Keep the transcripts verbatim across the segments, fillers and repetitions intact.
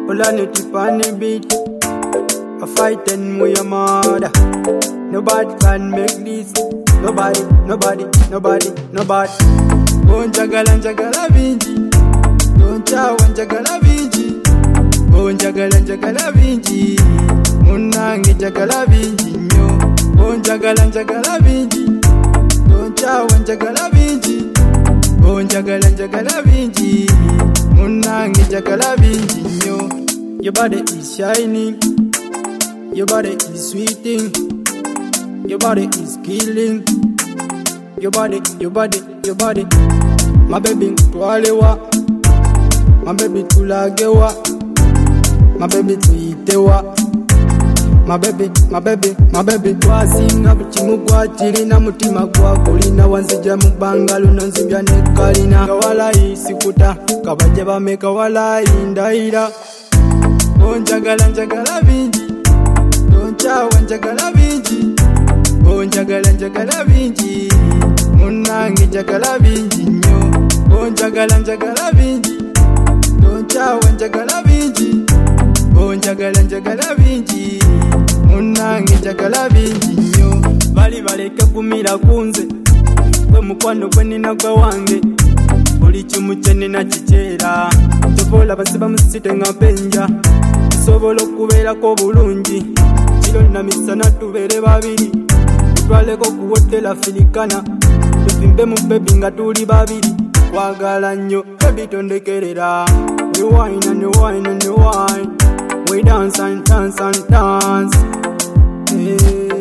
Planet funny beat. A fighting with your mother. Nobody can make this. Nobody, nobody, nobody, nobody. Don't jagala jagala vinji. Don't chawa jagala vinji. Don't jagala jagala vinji. Munange jagala vinji nyo. Don't jagala jagala vinji. Don't chawa jagala vinji. Don't jagala jagala vinji. Munange jagala vinji nyo. Your body is shining. Your body is sweeting. Your body is killing. Your body, your body, your body. My baby twalewa. My baby tulagewa. My baby tuitewa. My baby, my baby, my baby. Twasinga buchimu gwa chilina mutima gwa kulina wanzija mubanga luno nzibya nekalina. Kawala isikuta kabaje bame kawala indaira. Onjagala njagala vinji. Onchawa njagala vinji. Onjagala njagala vinji. Munange njagala vinji nyo. Onjagala njagala vinji. Onchawa njagala vinji. Onjagala njagala vinji. Munange njagala vinji nyo. Bali baleke kumira kunze. Gwe mukwano gwe nina gwe wange. Buli kimu kye nina kikyera. Tobola basiba musite nga penja. Sobola okubeerako bulungi. Kiro na misana tubeere babiri. Tutwaleko kuwotela filikana. Tuvimbe mu baby nga tuli babiri. Kwagala nnyo baby tondekerera. We wine and we wine and we wine. We dance and dance and dance. Hey.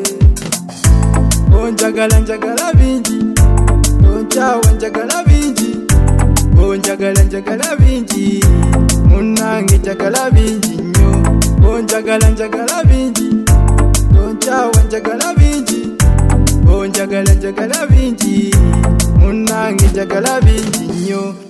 Onjagala njagala vinji. Onchawa njagala vinji. Onjagala njagala vinji. Munange njagala vinji nyo. Onjagala njagala vinji. Onchawa njagala vinji. Onjagala njagala vinji. Munange njagala vinji nyo.